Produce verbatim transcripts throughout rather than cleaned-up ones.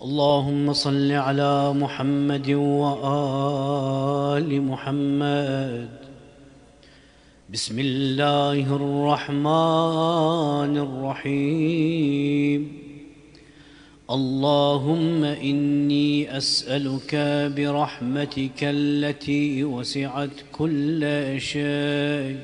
اللهم صل على محمد وآل محمد. بسم الله الرحمن الرحيم. اللهم إني أسألك برحمتك التي وسعت كل شيء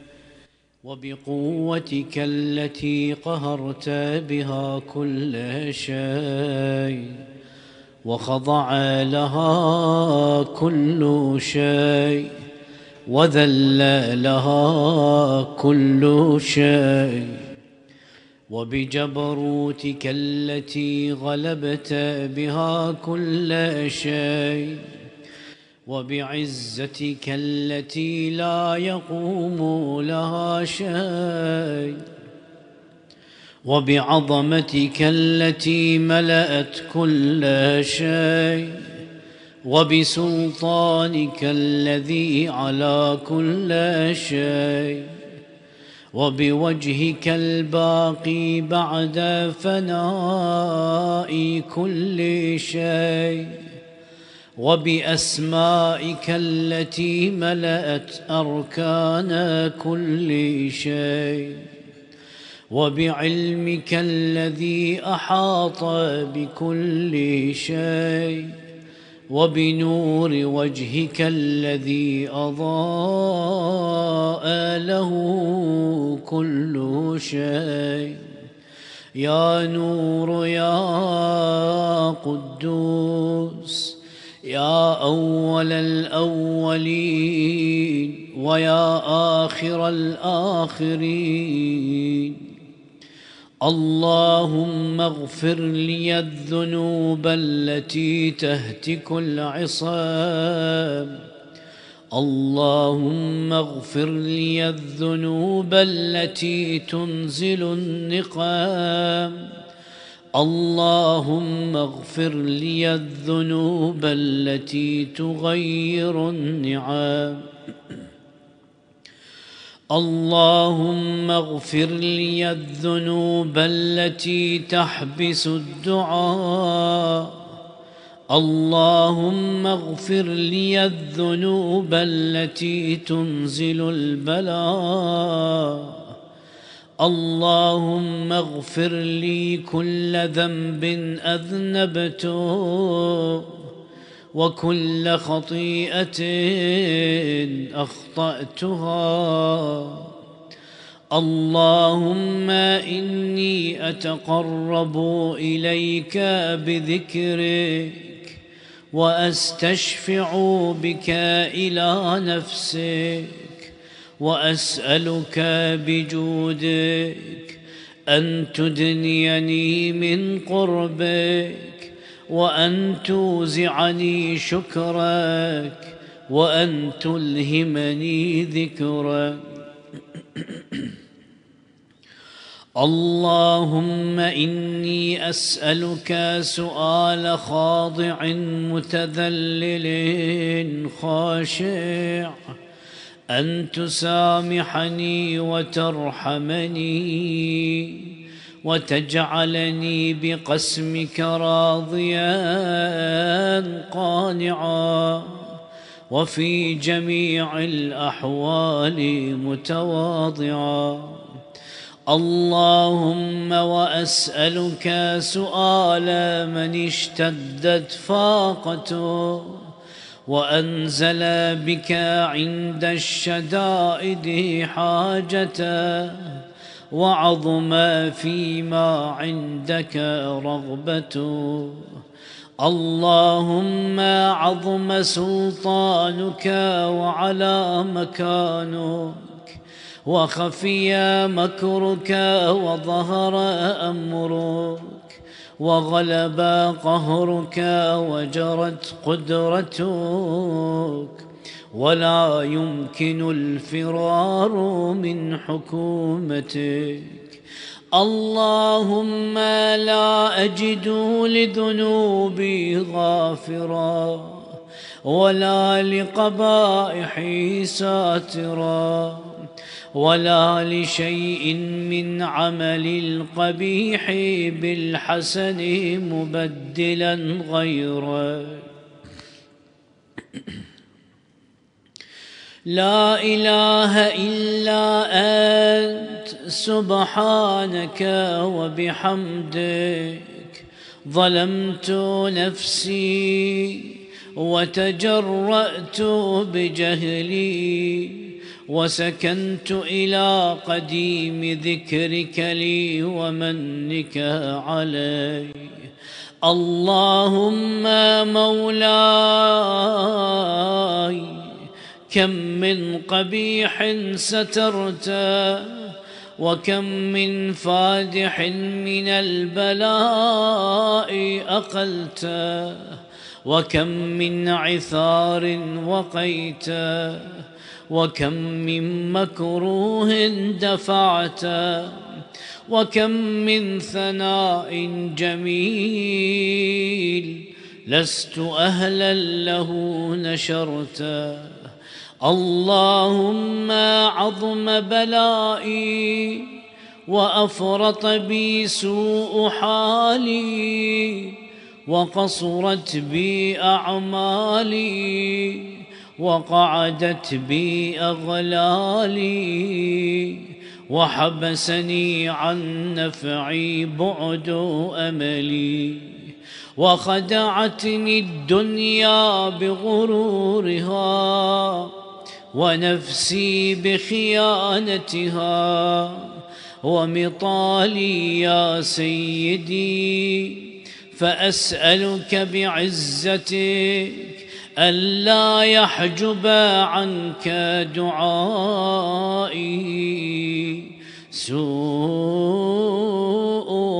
وبقوتك التي قهرت بها كل شيء وخضع لها كل شيء وذل لها كل شيء، وبجبروتك التي غلبت بها كل شيء، وبعزتك التي لا يقوم لها شيء، وبعظمتك التي ملأت كل شيء، وبسلطانك الذي على كل شيء، وبوجهك الباقي بعد فناء كل شيء، وبأسمائك التي ملأت أركان كل شيء، وبعلمك الذي أحاط بكل شيء، وبنور وجهك الذي أضاء له كل شيء. يا نور يا قدوس، يا أول الأولين ويا آخر الآخرين. اللهم اغفر لي الذنوب التي تهتك العصام، اللهم اغفر لي الذنوب التي تنزل النقام، اللهم اغفر لي الذنوب التي تغير النعام، اللهم اغفر لي الذنوب التي تحبس الدعاء، اللهم اغفر لي الذنوب التي تنزل البلاء، اللهم اغفر لي كل ذنب أذنبته وكل خطيئة أخطأتها. اللهم إني أتقرب إليك بذكرك وأستشفع بك إلى نفسك، وأسألك بجودك أن تدنيني من قربك، وأن توزعني شكرك، وأن تلهمني ذكرك. اللهم إني أسألك سؤال خاضع متذلل خاشع أن تسامحني وترحمني وتجعلني بقسمك راضيا قانعا، وفي جميع الأحوال متواضعا. اللهم وأسألك سؤال من اشتدت فاقته وأنزل بك عند الشدائد حاجته، وعظم فيما عندك رغبته. اللهم عظم سلطانك وعلى مكانك، وخفي مكرك وظهر أمرك، وغلب قهرك وجرت قدرتك، ولا يمكن الفرار من حكومتك. اللهم لا أجد لذنوبي غافرا ولا لقبائحي ساترا ولا لشيء من عمل القبيح بالحسن مبدلا غيره. لا إله إلا أنت سبحانك وبحمدك ظلمت نفسي وتجرأت بجهلي وسكنت إلى قديم ذكرك لي ومنك علي. اللهم مولاي كم من قبيح سترت وكم من فادح من البلاء أقلت وكم من عثار وقيت وكم من مكروه دفعت وكم من ثناء جميل لست أهلا له نشرت. اللهم عظم بلائي وأفرط بي سوء حالي وقصرت بي أعمالي وقعدت بي أغلالي وحبسني عن نفعي بعد أملي وخدعتني الدنيا بغرورها ونفسي بخيانتها ومطالي يا سيدي فأسألك بعزتك ألا يحجب عنك دعائي سوء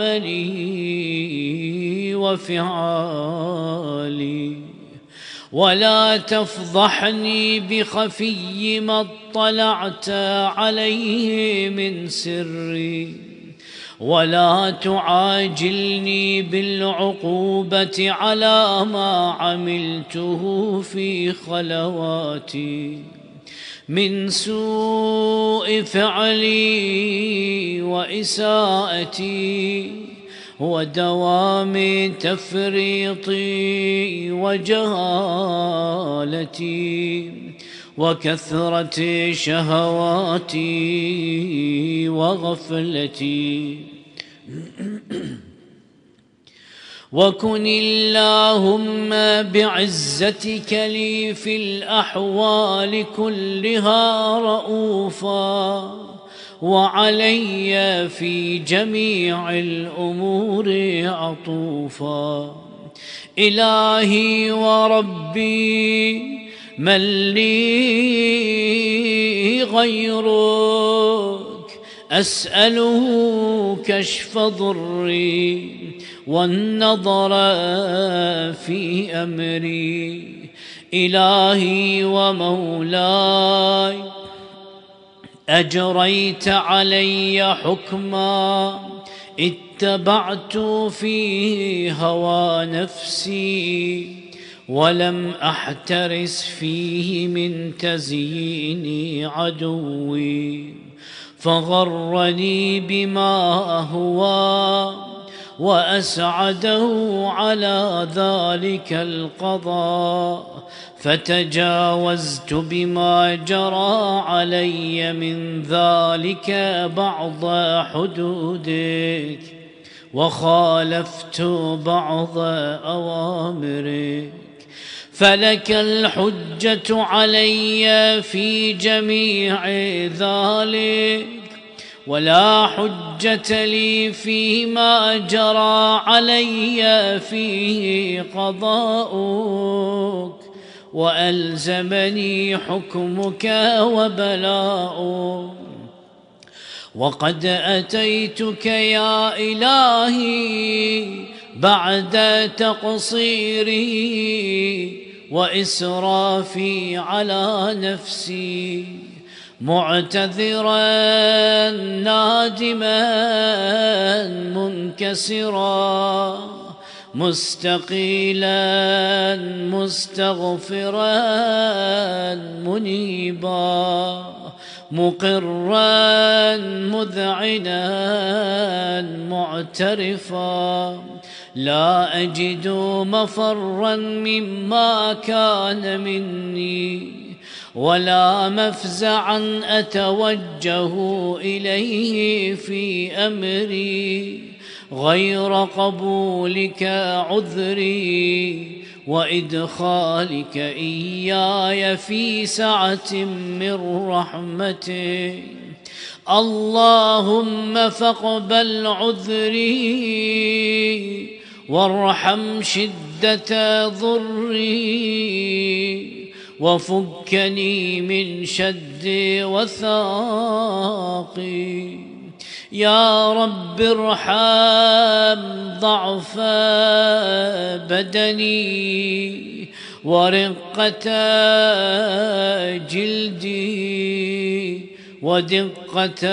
عملي وفعالي ولا تفضحني بخفي ما اطلعت عليه من سري ولا تعاجلني بالعقوبة على ما عملته في خلواتي من سوء فعلي وإساءتي ودوام تفريطي وجهالتي وكثرة شهواتي وغفلتي. وكن اللهم بعزتك لي في الأحوال كلها رؤوفا وعلي في جميع الأمور عطوفا. إلهي وربي من لي غيرك أسأله كشف ضري والنظر في أمري. إلهي ومولاي أجريت علي حكما اتبعت فيه هوى نفسي ولم أحترس فيه من تزيين عدوي فغرني بما أهوى وأسعده على ذلك القضاء فتجاوزت بما جرى علي من ذلك بعض حدودك وخالفت بعض أوامرك فلك الحجة علي في جميع ذلك ولا حجة لي فيما جرى علي فيه قضاؤك وألزمني حكمك وبلاؤك. وقد أتيتك يا إلهي بعد تقصيري وإسرافي على نفسي معتذرا نادما منكسرا مستقيلا مستغفرا منيبا مقرا مذعنا معترفا، لا أجد مفرا مما كان مني، ولا مفزعا أتوجه إليه في أمري، غير قبولك عذري وإدخالك إياي في سعة من رحمتك. اللهم فاقبل عذري وارحم شدة ضري، وفكني من شد وثاقي. يا رب ارحم ضعف بدني ورقة جلدي ودقة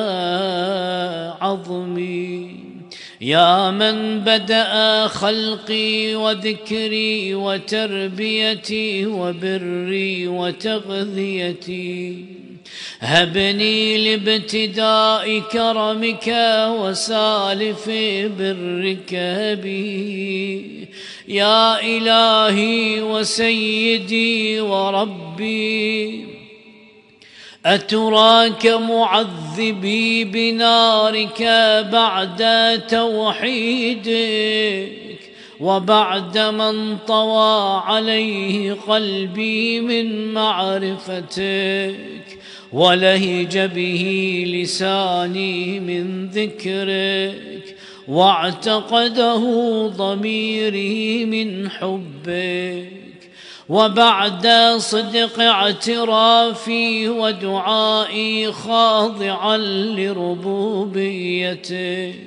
عظمي. يا من بدأ خلقي وذكري وتربيتي وبري وتغذيتي، هبني لابتداء كرمك وسالف برك بي. يا إلهي وسيدي وربي، أتراك معذبي بنارك بعد توحيدك، وبعد من طوى عليه قلبي من معرفتك، ولهج به لساني من ذكرك، واعتقده ضميري من حبك، وبعد صدق اعترافي ودعائي خاضعا لربوبيتك.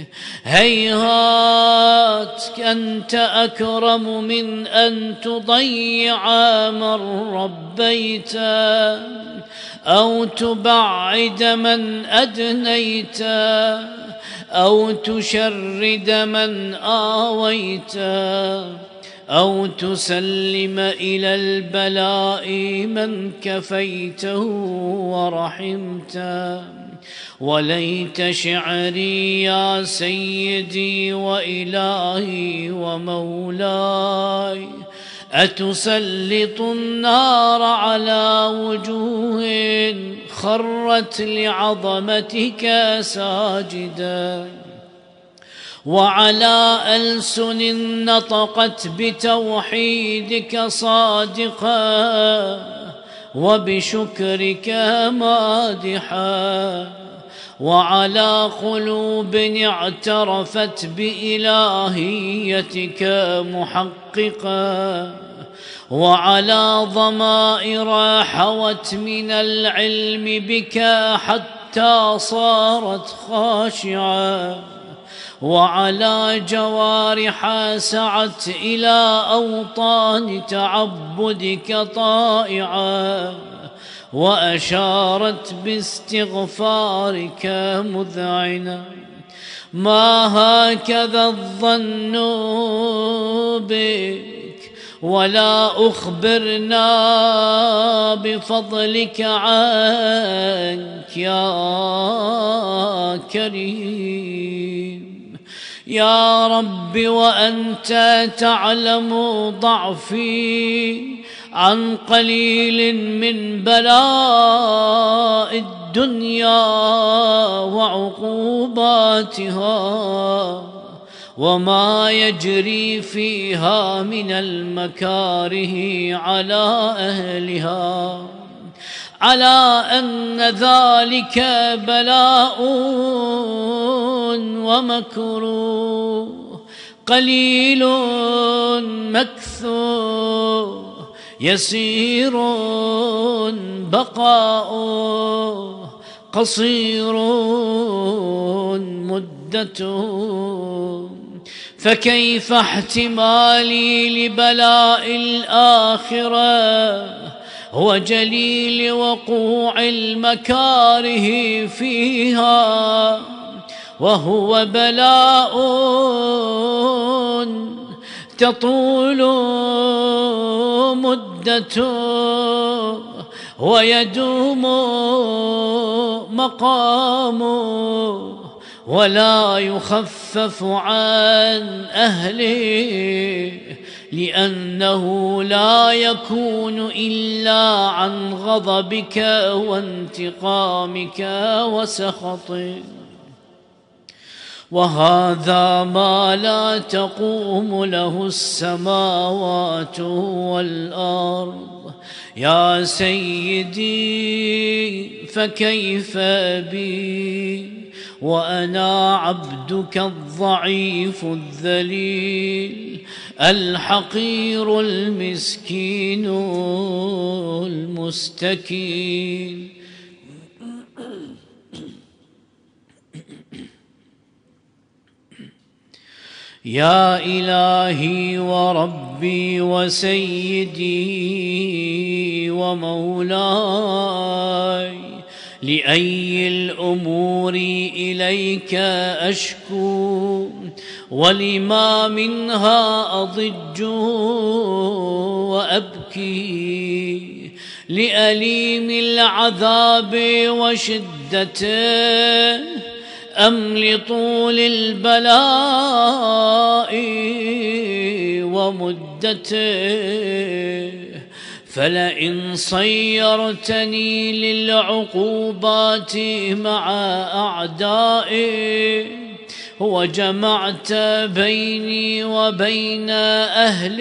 هيهات أنت أكرم من أن تضيع من ربيت، أو تبعد من أدنيت، أو تشرد من آويت، أو تسلم إلى البلاء من كفيته ورحمته. وليت شعري يا سيدي وإلهي ومولاي، أتسلط النار على وجوه خرت لعظمتك ساجدا، وعلى ألسن نطقت بتوحيدك صادقا، وبشكرك مادحا، وعلى قلوب اعترفت بإلهيتك محققا، وعلى ضمائر حوت من العلم بك حتى صارت خاشعة، وعلى جوارح سعت إلى أوطان تعبدك طائعة، وأشارت باستغفارك مذعنة. ما هكذا الظن بك، ولا أخبرنا بفضلك عنك يا كريم. يا رب وأنت تعلم ضعفي عن قليل من بلاء الدنيا وعقوباتها، وما يجري فيها من المكاره على أهلها، على أن ذلك بلاء ومكروه قليل مكثور، يسير بقاؤه، قصير مدته. فكيف احتمالي لبلاء الآخرة وجليل وقوع المكاره فيها، وهو بلاء تطول مدته، ويدوم مقامه ولا يخفف عن أهله، لأنه لا يكون إلا عن غضبك وانتقامك وسخطك. وهذا ما لا تقوم له السماوات والأرض يا سيدي، فكيف بي وأنا عبدك الضعيف الذليل الحقير المسكين المستكين. يا إلهي وربي وسيدي ومولاي، لأي الأمور إليك أشكو، ولما منها أضج وأبكي، لأليم العذاب وشدته أم لطول البلاء ومدته؟ فلئن صيرتني للعقوبات مع أعدائي، وجمعت بيني وبين أهل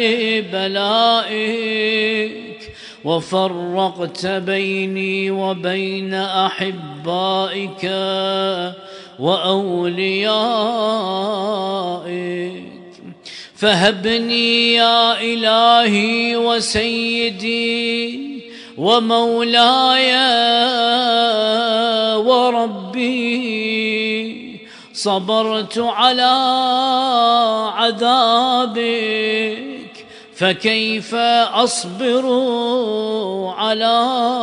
بلائك، وفرقت بيني وبين أحبائك وأوليائك، فهبني يا إلهي وسيدي ومولاي وربي، صبرت على عذابك، فكيف أصبر على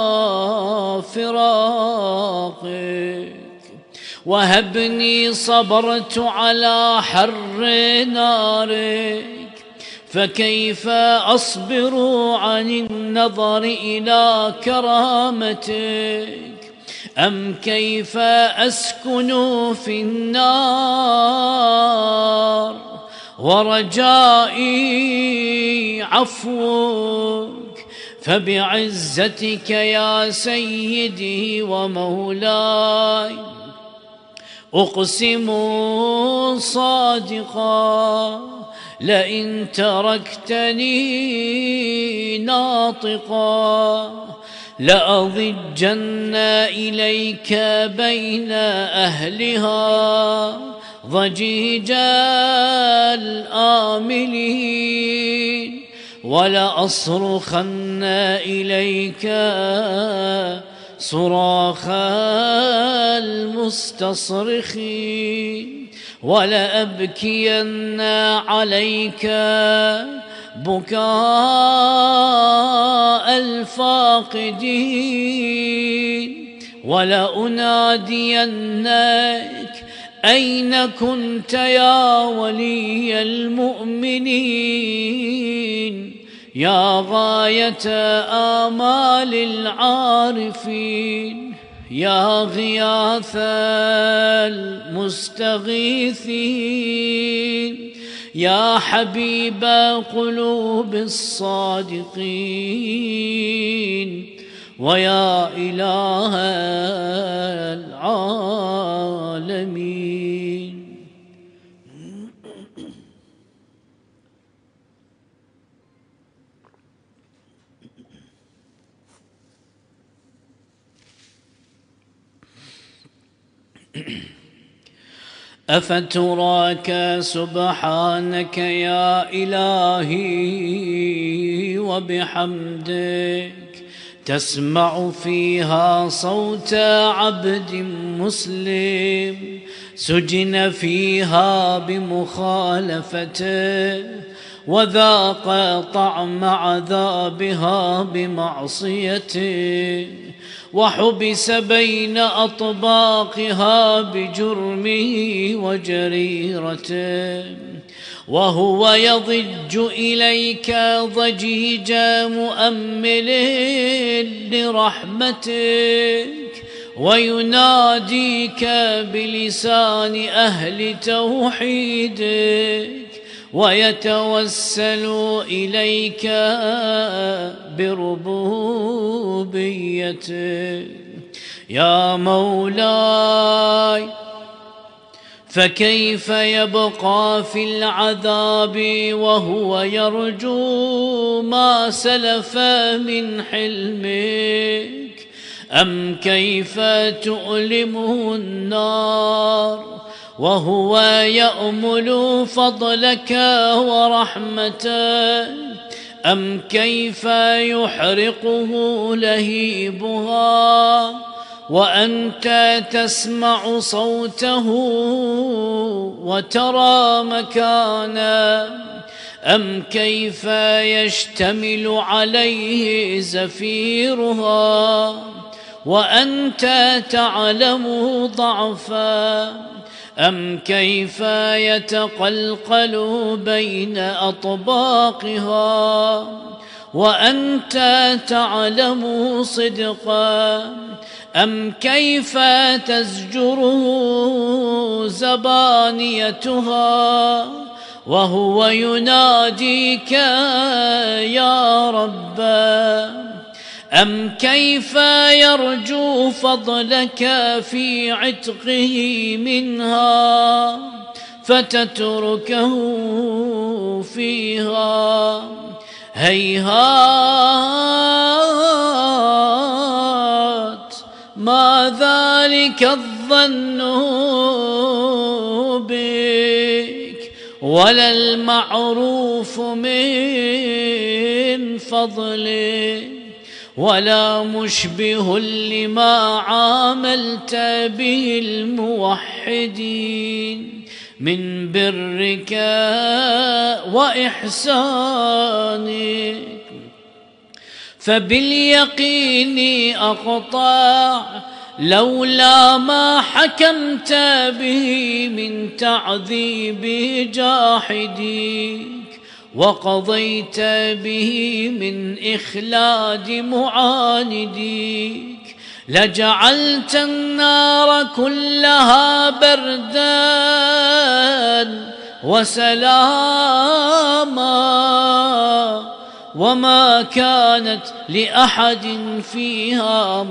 فراقك؟ وهبني صبرت على حر نارك، فكيف أصبر عن النظر إلى كرامتك؟ أم كيف أسكن في النار ورجائي عفوك؟ فبعزتك يا سيدي ومولاي أقسم صادقا، لئن تركتني ناطقا لأضجن إليك بين أهلها ضجيج الآملين، ولأصرخن إليك صراخ المستصرخين، ولأبكين عليك بكاء الفاقدين، ولأنادينك أين كنت يا ولي المؤمنين، يا غاية آمال العارفين، يا غياث المستغيثين، يا حبيب قلوب الصادقين، ويا إله العالمين. أفتراك سبحانك يا إلهي وبحمدك تسمع فيها صوت عبد مسلم سجن فيها بمخالفته، وذاق طعم عذابها بمعصيته، وحبس بين أطباقها بجرمه وجريرته، وهو يضج إليك ضجيج مؤمل لرحمتك ويناديك بلسان أهل توحيدك ويتوسل إليك بربوبيتك. يا مولاي فكيف يبقى في العذاب وهو يرجو ما سلف من حلمك؟ أم كيف تؤلمه النار وهو يأمل فضلك ورحمتك؟ أم كيف يحرقه لهيبها وأنت تسمع صوته وترى مكانه؟ أم كيف يشتمل عليه زفيرها وأنت تعلم ضعفا؟ أم كيف يتقلقل بين أطباقها وأنت تعلم صدقا؟ أم كيف تزجره زبانيتها وهو يناديك يا رب؟ أم كيف يرجو فضلك في عتقه منها فتتركه فيها؟ هيهات ما ذلك الظن بك ولا المعروف من فضلك ولا مشبه لما عاملت به الموحدين من برك وإحسانك. فباليقين أقطع لولا ما حكمت به من تعذيب جاحديك وقضيت به من إخلاد معانديك لجعلت النار كلها بردا وسلاما وما كانت لأحد فيها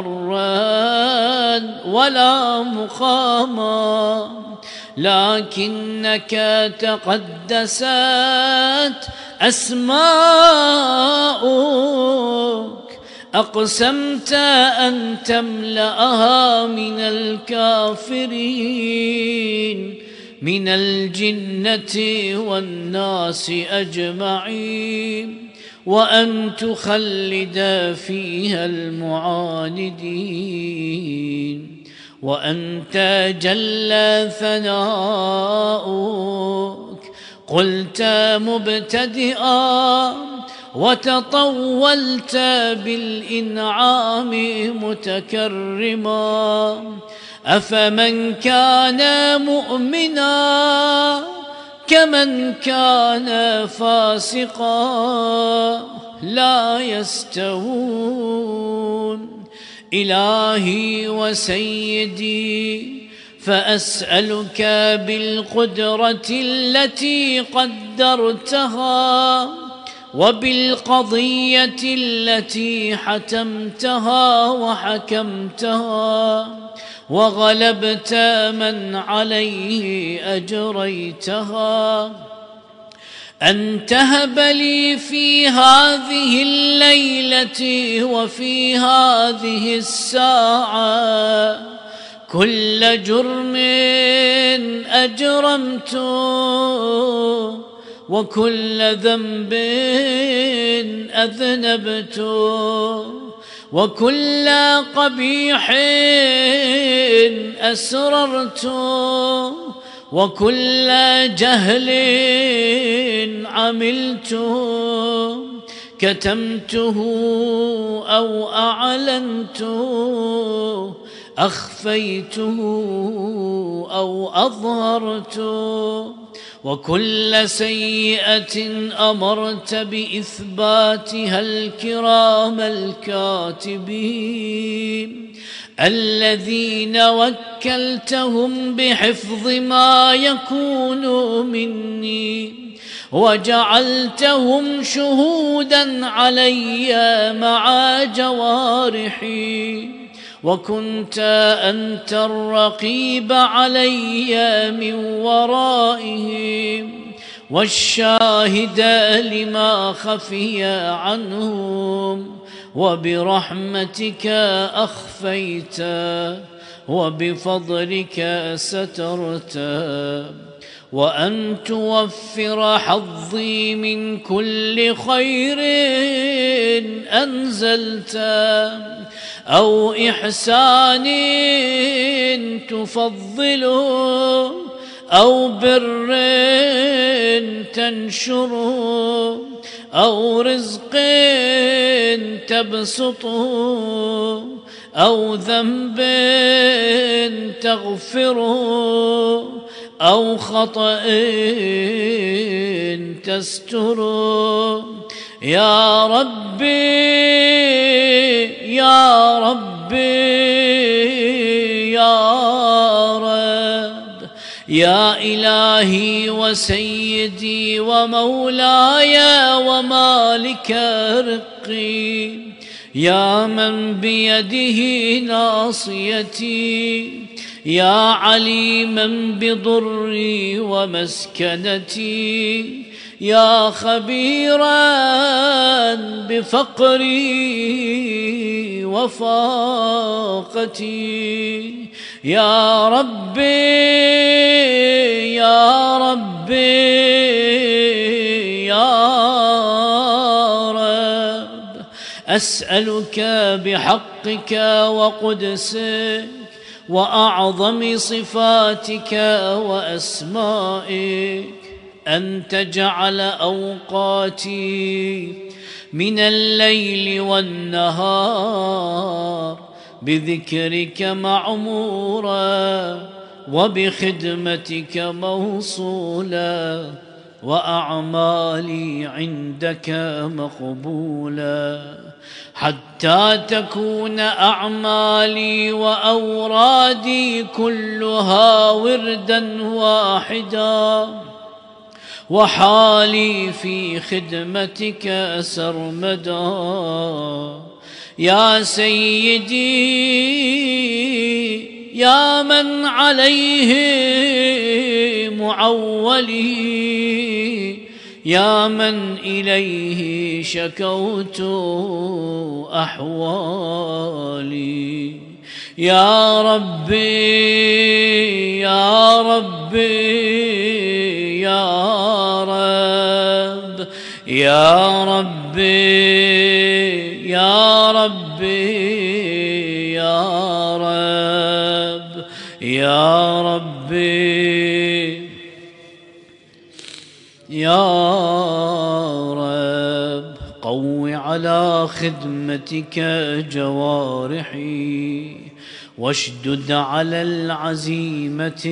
مقرا ولا مقاما، لكنك تقدست أسماؤك أقسمت أن تملأها من الكافرين من الجنة والناس أجمعين، وأن تخلد فيها المعاندين، وأنت جل ثناؤك قلت مبتدئا وتطولت بالإنعام متكرما. أفمن كان مؤمنا كمن كان فاسقا لا يستوون. إلهي وسيدي فأسألك بالقدرة التي قدرتها وبالقضية التي حتمتها وحكمتها وغلبت من عليه أجريتها، أن تهب لي في هذه الليلة وفي هذه الساعة كل جرم أجرمته وكل ذنب أذنبته وكل قبيح أسررته وكل جهل عملته كتمته أو أعلنته أخفيته أو أظهرته، وكل سيئة أمرت بإثباتها الكرام الكاتبين الذين وكلتهم بحفظ ما يكون مني، وجعلتهم شهودا علي مع جوارحي، وكنت أنت الرقيب علي من ورائهم والشاهد لما خفي عنهم، وبرحمتك أخفيت وبفضلك سترت، وأن توفر حظي من كل خير أنزلت أو إحسان تفضله أو بر تنشره أو رزق تبسطه أو ذنب تغفره أو خطأ تستره. يا ربي يا ربي يا رب، يا إلهي وسيدي ومولاي ومالك رقي، يا من بيده ناصيتي، يا عليما بضري ومسكنتي، يا خبيرا بفقري وفاقتي. يا ربي يا ربي يا رب، أسألك بحقك وقدسك وأعظم صفاتك وأسمائك أن تجعل أوقاتي من الليل والنهار بذكرك معمورا، وبخدمتك موصولا، وأعمالي عندك مقبولا، حتى تكون أعمالي وأورادي كلها وردا واحدا، وحالي في خدمتك سرمدا. يا سيدي يا من عليه معولي، يا من إليه شكوت أحوالي، يا ربي يا ربي يا رب، يا ربي يا ربي يا رب، يا ربي يا رب. قو على خدمتك جوارحي، واشدد على العزيمة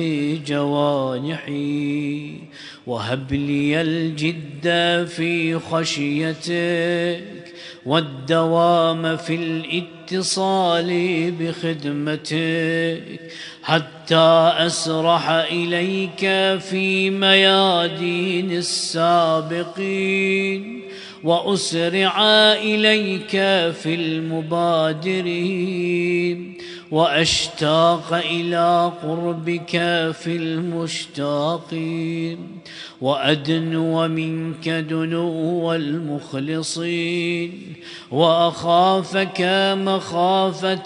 جوانحي، وهب لي الجد في خشيتك والدوام في الاتصال بخدمتك، حتى أسرح إليك في ميادين السابقين، وأسرع إليك في المبادرين، وأشتاق إلى قربك في المشتاقين، وأدنو منك دنو المخلصين، وأخافك مخافة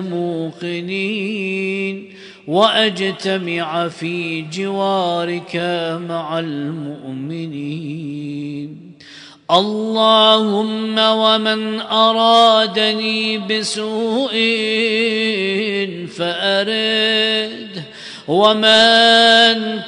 الموقنين، وأجتمع في جوارك مع المؤمنين. اللهم ومن أرادني بسوء فأرد، ومن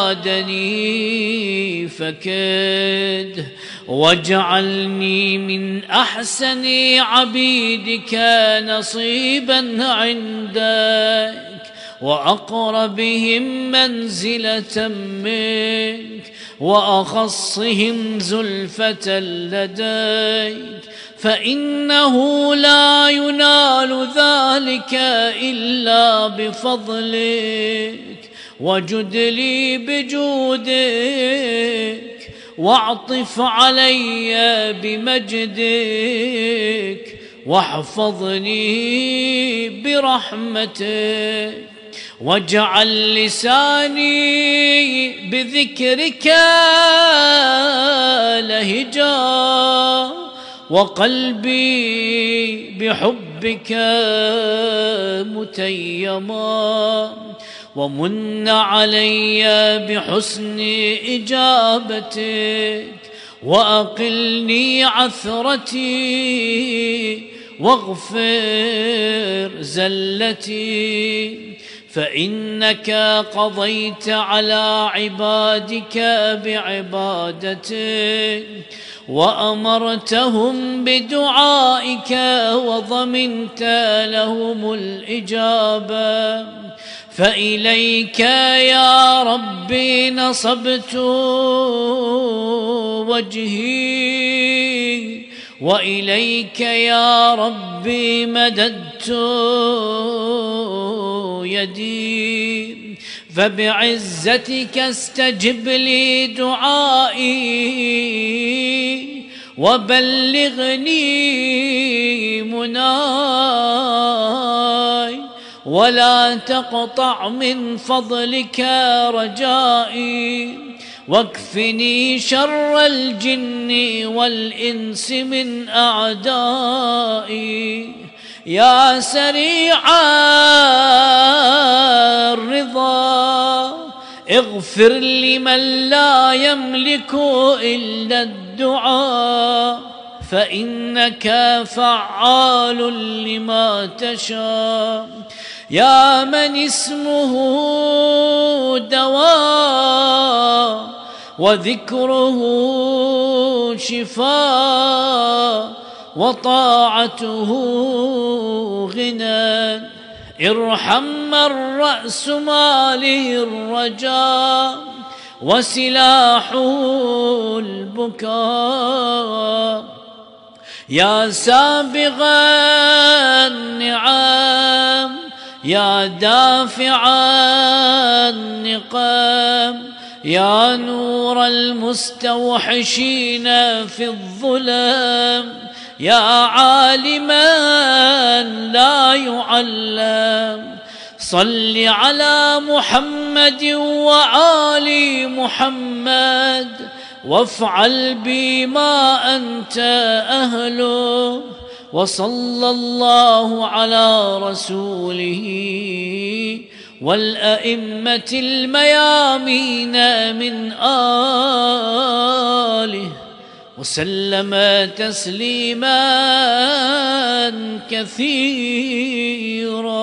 كادني فكد، واجعلني من أحسن عبيدك نصيبا عندك، وأقربهم منزلة منك وأخصهم زلفة لديك، فإنه لا ينال ذلك إلا بفضلك، وجد لي بجودك، واعطف علي بمجدك، واحفظني برحمتك، واجعل لساني بذكرك لهجا، وقلبي بحبك متيما، ومن علي بحسن إجابتك، وأقلني عثرتي، واغفر زلتي، فإنك قضيت على عبادك بعبادتك، وأمرتهم بدعائك، وضمنت لهم الإجابة، فإليك يا ربي نصبت وجهي، وإليك يا ربي مددت يدي، فبعزتك استجب لي دعائي، وبلغني مناي، ولا تقطع من فضلك رجائي، واكفني شر الجن والإنس من أعدائي، يا سريع الرضا اغفر لمن لا يملك إلا الدعاء، فإنك فعال لما تشاء، يا من اسمه دواء وذكره شفاء وطاعته غنى، ارحم من رأس ماله الرجاء وسلاحه البكاء، يا سابغ النعم، يا دافع النقام، يا نور المستوحشين في الظلام، يا عالما لا يعلم، صل على محمد وآل محمد، وافعل بما أنت أهله، وصلى الله على رسوله والأئمة الميامين من آله، وسلم تسليما كثيرا.